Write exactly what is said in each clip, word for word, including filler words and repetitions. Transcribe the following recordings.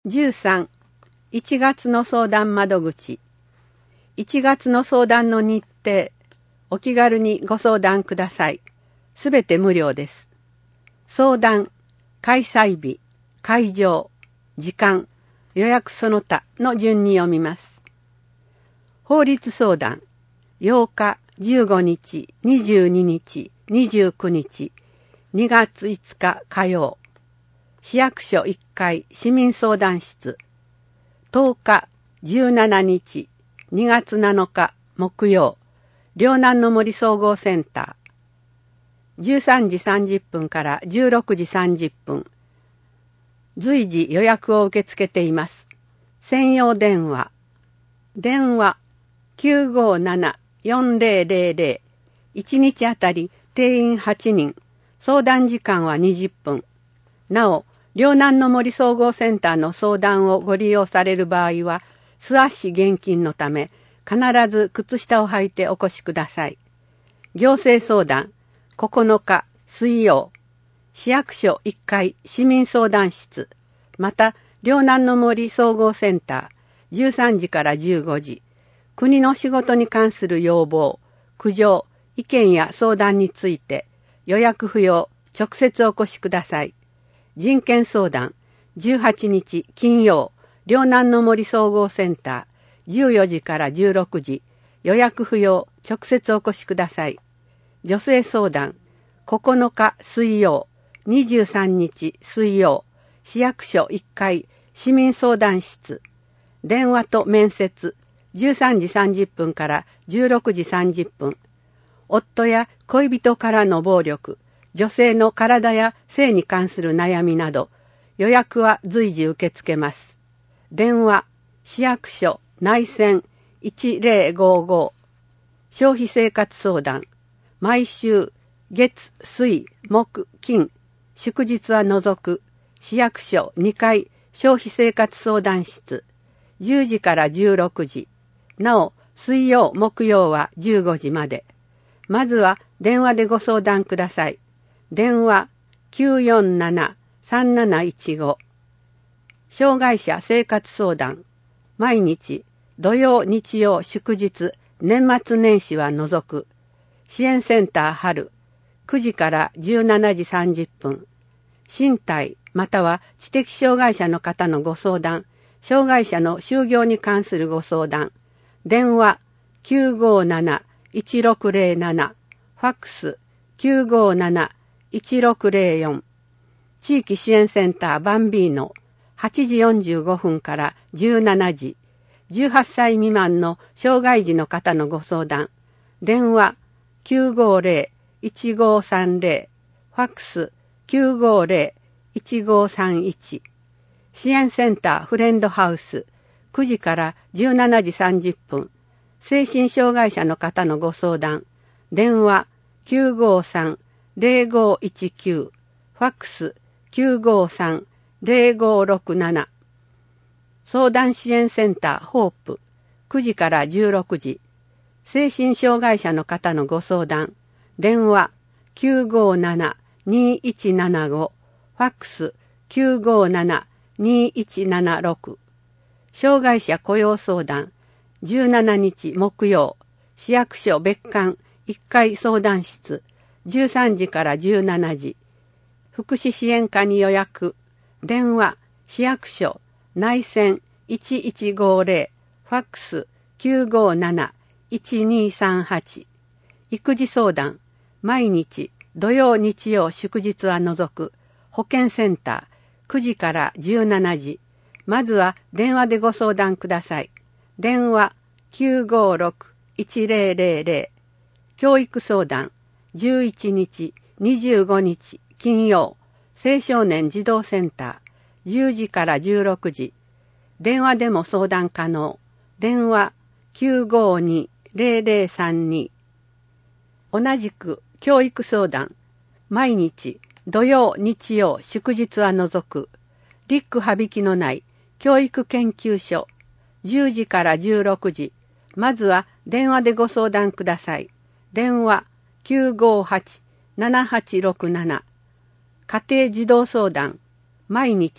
じゅうさん、いちがつの相談窓口。いちがつの相談の日程、お気軽にご相談ください。すべて無料です。相談、開催日、会場、時間、予約その他の順に読みます。法律相談、ようか、じゅうごにち、にじゅうににち、にじゅうくにち、にがついつか火曜。市役所いっかい市民相談室。とおか、じゅうしちにち、にがつなのか木曜。両南の森総合センター。じゅうさんじさんじゅっぷんからじゅうろくじさんじゅっぷん。随時予約を受け付けています。専用電話。電話 きゅうごなな よんぜろぜろぜろ。いちにちあたり定員はちにん。相談時間はにじゅっぷん。なお、両南の森総合センターの相談をご利用される場合は、素足厳禁のため、必ず靴下を履いてお越しください。行政相談、ここのか水曜、市役所いっかい市民相談室、また、両南の森総合センター、じゅうさんじからじゅうごじ、国の仕事に関する要望、苦情、意見や相談について、予約不要、直接お越しください。人権相談、じゅうはちにち金曜、両南の森総合センター、じゅうよじからじゅうろくじ、予約不要、直接お越しください。女性相談、ここのか水曜、にじゅうさんにち水曜、市役所いっかい市民相談室、電話と面接、じゅうさんじさんじゅっぷんからじゅうろくじさんじゅっぷん、夫や恋人からの暴力、女性の体や性に関する悩みなど、予約は随時受け付けます。電話、市役所、内線いちぜろごご。消費生活相談、毎週、月、水、木、金、祝日は除く、市役所にかい消費生活相談室、じゅうじからじゅうろくじ。なお、水曜、木曜はじゅうごじまで。まずは電話でご相談ください。電話 きゅうよんなな さんなないちご。障害者生活相談、毎日、土曜、日曜、祝日、年末年始は除く、支援センター春、くじからじゅうしちじさんじゅっぷん、身体または知的障害者の方のご相談、障害者の就業に関するご相談、電話 きゅうごなな いちろくぜろなな、ファックス きゅうごなな いちろくぜろよん、地域支援センターバンビーノ、はちじよんじゅうごふんからじゅうしちじ、じゅうはっさい未満の障害児の方のご相談、電話 きゅうごぜろ いちごさんぜろ、ファックス きゅうごぜろ いちごさんいち、支援センターフレンドハウス、くじからじゅうしちじさんじゅっぷん、精神障害者の方のご相談、電話 きゅうごさん ぜろごいちきゅう、ファックス きゅうごさん ぜろごろくなな、相談支援センターホープ、くじからじゅうろくじ、精神障害者の方のご相談、電話 きゅうごなな にいちななご、ファックス きゅうごなな にいちななろく、障害者雇用相談、じゅうしちにち木曜、市役所別館いっかい相談室、じゅうさんじからじゅうしちじ、福祉支援課に予約、電話、市役所、内線いちいちごぜろ、ファックス きゅうごなな いちにさんはち、育児相談、毎日、土曜日曜祝日は除く、保健センター、くじからじゅうしちじ、まずは電話でご相談ください。電話 きゅうごろく いちぜろぜろぜろ、教育相談、じゅういちにち、にじゅうごにち金曜、青少年児童センター、じゅうじからじゅうろくじ、電話でも相談可能。電話 きゅうごに ぜろぜろさんに。同じく教育相談、毎日、土曜、日曜、祝日は除く、リック羽引きのない教育研究所、じゅうじからじゅうろくじ、まずは電話でご相談ください。電話 きゅうごはち ななはちろくなな。家庭児童相談、毎日、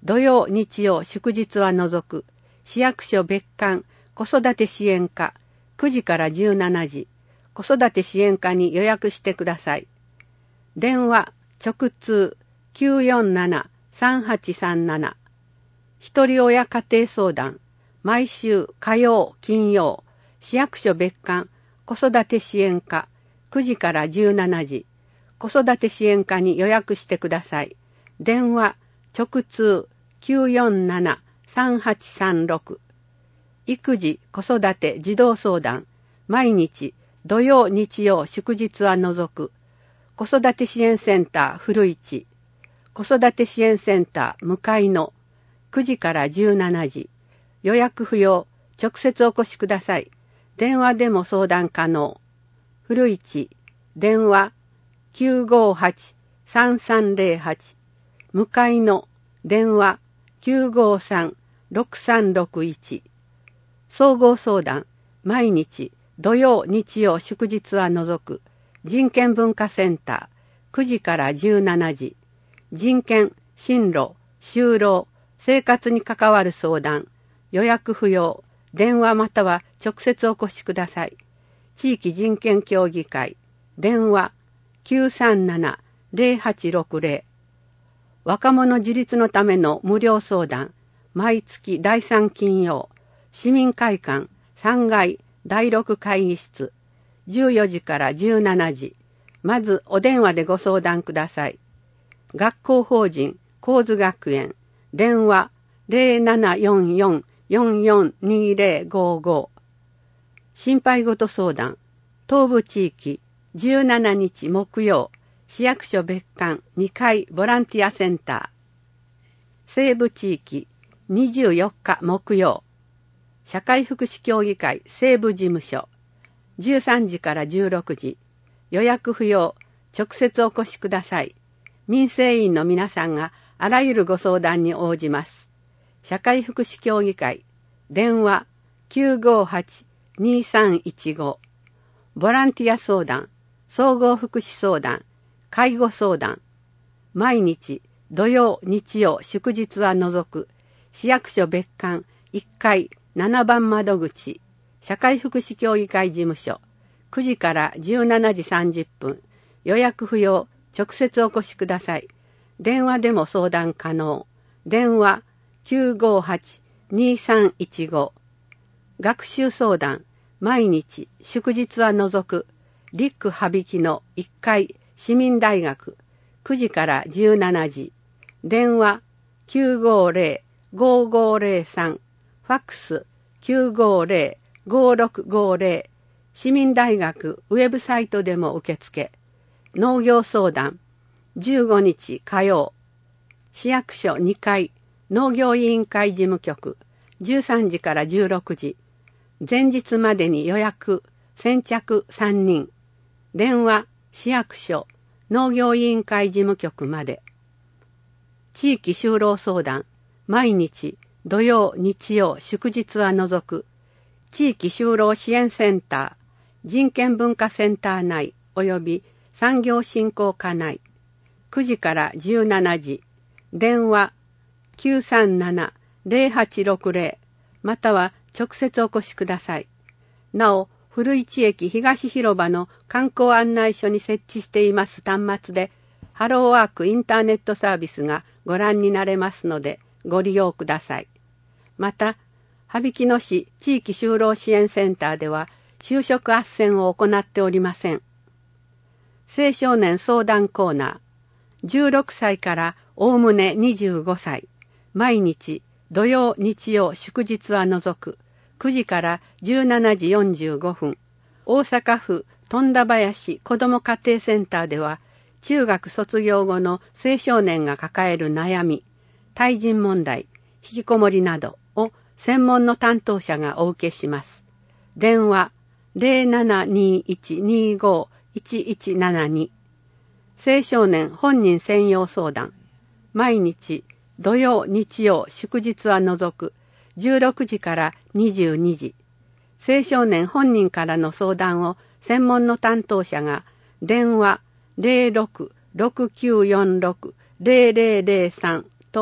土曜日曜祝日は除く市役所別館子育て支援課くじからじゅうしちじ子育て支援課に予約してください。電話直通 きゅうよんなな さんはちさんなな ひとり親家庭相談毎週火曜金曜市役所別館子育て支援課くじからじゅうしちじ子育て支援課に予約してください。電話直通 きゅうよんなな さんはちさんろく 育児子育て児童相談毎日土曜日曜祝日は除く子育て支援センター古市子育て支援センター向かいのくじからじゅうしちじ予約不要直接お越しください。電話でも相談可能。古市電話 きゅうごはち さんさんぜろはち 向かいの電話 きゅうごさん ろくさんろくいち 総合相談毎日土曜日曜祝日は除く人権文化センターくじからじゅうしちじ人権進路就労生活に関わる相談予約不要電話または直接お越しください。地域人権協議会電話きゅうさんなな ぜろはちろくぜろ若者自立のための無料相談毎月だいさん金曜市民会館さんがいだいろく会議室じゅうよじからじゅうしちじまずお電話でご相談ください。学校法人高津学園電話 ぜろななよんよん よんよんにぜろごご 心配事相談東部地域じゅうしちにち木曜市役所別館にかいボランティアセンター西部地域にじゅうよっか木曜社会福祉協議会西部事務所じゅうさんじからじゅうろくじ予約不要直接お越しください。民生委員の皆さんがあらゆるご相談に応じます。社会福祉協議会電話 きゅうごはち にさんいちご ボランティア相談総合福祉相談介護相談毎日土曜日曜祝日は除く市役所別館いっかいななばん窓口社会福祉協議会事務所くじからじゅうしちじさんじゅっぷん予約不要直接お越しください。電話でも相談可能。電話きゅうごはち にさんいちご 学習相談毎日祝日は除く陸羽曳のいっかい市民大学くじからじゅうしちじ電話きゅうごぜろ ごごぜろさんファックスきゅうごぜろ ごろくごぜろ市民大学ウェブサイトでも受付。農業相談じゅうごにち火曜市役所にかい農業委員会事務局じゅうさんじからじゅうろくじ前日までに予約先着さんにん電話市役所農業委員会事務局まで。地域就労相談毎日土曜日曜祝日は除く地域就労支援センター人権文化センター内および産業振興課内くじからじゅうしちじ電話きゅうさんなな ぜろはちろくぜろまたは直接お越しください。なお古市駅東広場の観光案内所に設置しています端末でハローワークインターネットサービスがご覧になれますのでご利用ください。また羽曳野市地域就労支援センターでは就職斡旋を行っておりません。青少年相談コーナーじゅうろくさいからおおむねにじゅうごさい毎日土曜日曜祝日は除くくじからじゅうしちじよんじゅうごふん大阪府富田林子ども家庭センターでは中学卒業後の青少年が抱える悩み対人問題引きこもりなどを専門の担当者がお受けします。電話 ぜろななにいちにごいちいちななに 青少年本人専用相談毎日土曜日曜祝日は除くじゅうろくじからにじゅうにじ青少年本人からの相談を専門の担当者が電話 ぜろろく ろくきゅうよんろく ぜろぜろぜろさんと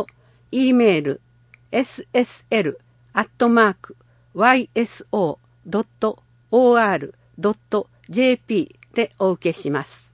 E メール エスエスエル アットマーク ワイエスオー ドット オーアール ドット ジェーピー でお受けします。